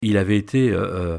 Il avait été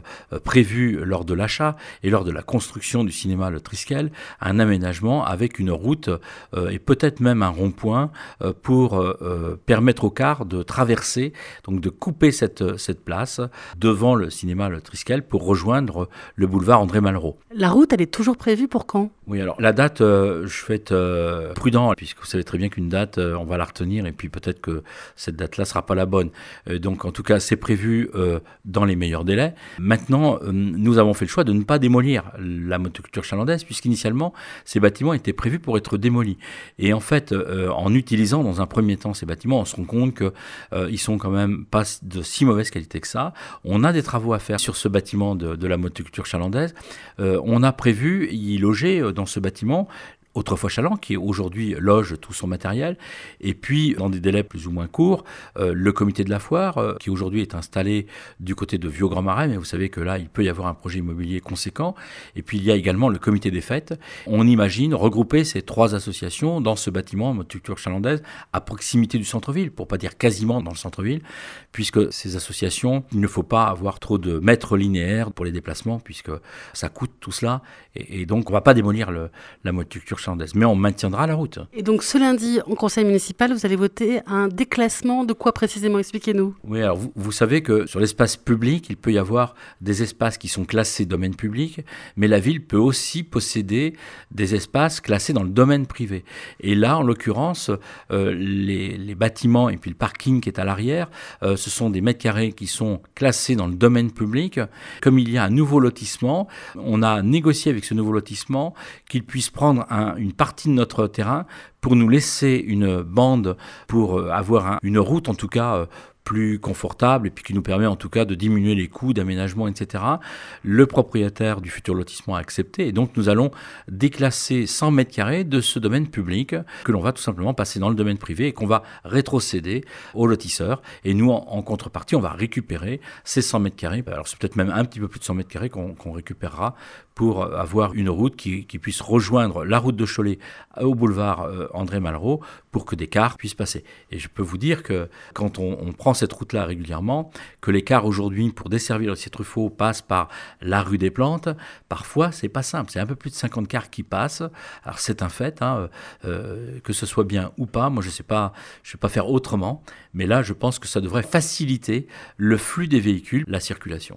prévu lors de l'achat et lors de la construction du cinéma Le Triskel un aménagement avec une route et peut-être même un rond-point pour permettre aux cars de traverser, donc de couper cette place devant le cinéma Le Triskel pour rejoindre le boulevard André Malraux. La route, elle est toujours prévue pour quand ? Oui, alors la date, je vais être prudent, puisque vous savez très bien qu'une date, on va la retenir, et puis peut-être que cette date-là sera pas la bonne. Donc en tout cas, c'est prévu dans les meilleurs délais. Maintenant, nous avons fait le choix de ne pas démolir la motoculture chalandaise, puisqu'initialement, ces bâtiments étaient prévus pour être démolis. Et en fait, en utilisant dans un premier temps ces bâtiments, on se rend compte qu'ils sont quand même pas de si mauvaise qualité que ça. On a des travaux à faire sur ce bâtiment de la motoculture chalandaise. On a prévu y loger dans ce bâtiment autrefois Chaland, qui aujourd'hui loge tout son matériel, et puis dans des délais plus ou moins courts, le comité de la foire, qui aujourd'hui est installé du côté de Vieux-Grand-Marais, mais vous savez que là, il peut y avoir un projet immobilier conséquent, et puis il y a également le comité des fêtes. On imagine regrouper ces trois associations dans ce bâtiment motoculture chalandaise à proximité du centre-ville, pour pas dire quasiment dans le centre-ville, puisque ces associations, il ne faut pas avoir trop de mètres linéaires pour les déplacements, puisque ça coûte tout cela, et donc on ne va pas démolir la motoculture chalandaise, mais on maintiendra la route. Et donc ce lundi, en conseil municipal, vous allez voter un déclassement de quoi précisément ? Expliquez-nous. Oui, alors vous savez que sur l'espace public, il peut y avoir des espaces qui sont classés domaine public, mais la ville peut aussi posséder des espaces classés dans le domaine privé. Et là, en l'occurrence, les bâtiments et puis le parking qui est à l'arrière, ce sont des mètres carrés qui sont classés dans le domaine public. Comme il y a un nouveau lotissement, on a négocié avec ce nouveau lotissement qu'il puisse prendre une partie de notre terrain pour nous laisser une bande pour avoir une route en tout cas plus confortable et puis qui nous permet en tout cas de diminuer les coûts d'aménagement, etc. Le propriétaire du futur lotissement a accepté et donc nous allons déclasser 100 mètres carrés de ce domaine public que l'on va tout simplement passer dans le domaine privé et qu'on va rétrocéder aux lotisseurs. Et nous, en contrepartie, on va récupérer ces 100 mètres carrés. Alors c'est peut-être même un petit peu plus de 100 mètres carrés qu'on récupérera pour avoir une route qui puisse rejoindre la route de Cholet au boulevard André Malraux pour que des cars puissent passer. Et je peux vous dire que quand on prend cette route-là régulièrement, que les cars aujourd'hui, pour desservir le Truffaut, passent par la rue des Plantes, parfois c'est pas simple. C'est un peu plus de 50 cars qui passent. Alors c'est un fait, que ce soit bien ou pas. Moi je vais pas faire autrement. Mais là je pense que ça devrait faciliter le flux des véhicules, la circulation.